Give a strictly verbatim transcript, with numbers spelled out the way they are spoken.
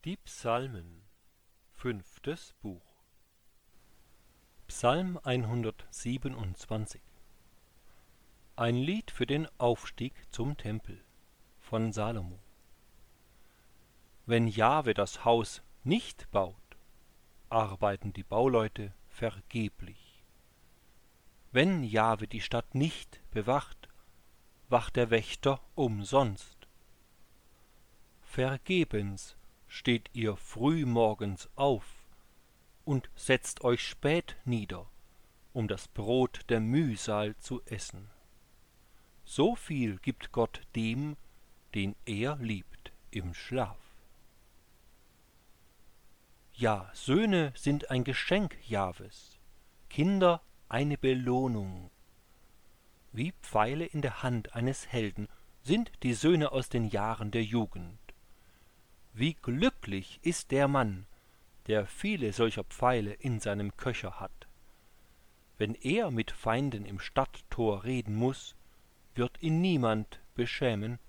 Die Psalmen, fünftes Buch. Psalm hundertsiebenundzwanzig. Ein Lied für den Aufstieg zum Tempel von Salomo. Wenn Jahwe das Haus nicht baut, arbeiten die Bauleute vergeblich. Wenn Jahwe die Stadt nicht bewacht, wacht der Wächter umsonst. Vergebens steht ihr frühmorgens auf und setzt euch spät nieder, um das Brot der Mühsal zu essen. So viel gibt Gott dem, den er liebt, im Schlaf. Ja, Söhne sind ein Geschenk Jahwes, Kinder eine Belohnung. Wie Pfeile in der Hand eines Helden sind die Söhne aus den Jahren der Jugend. Wie glücklich ist der Mann, der viele solcher Pfeile in seinem Köcher hat. Wenn er mit Feinden im Stadttor reden muß, wird ihn niemand beschämen,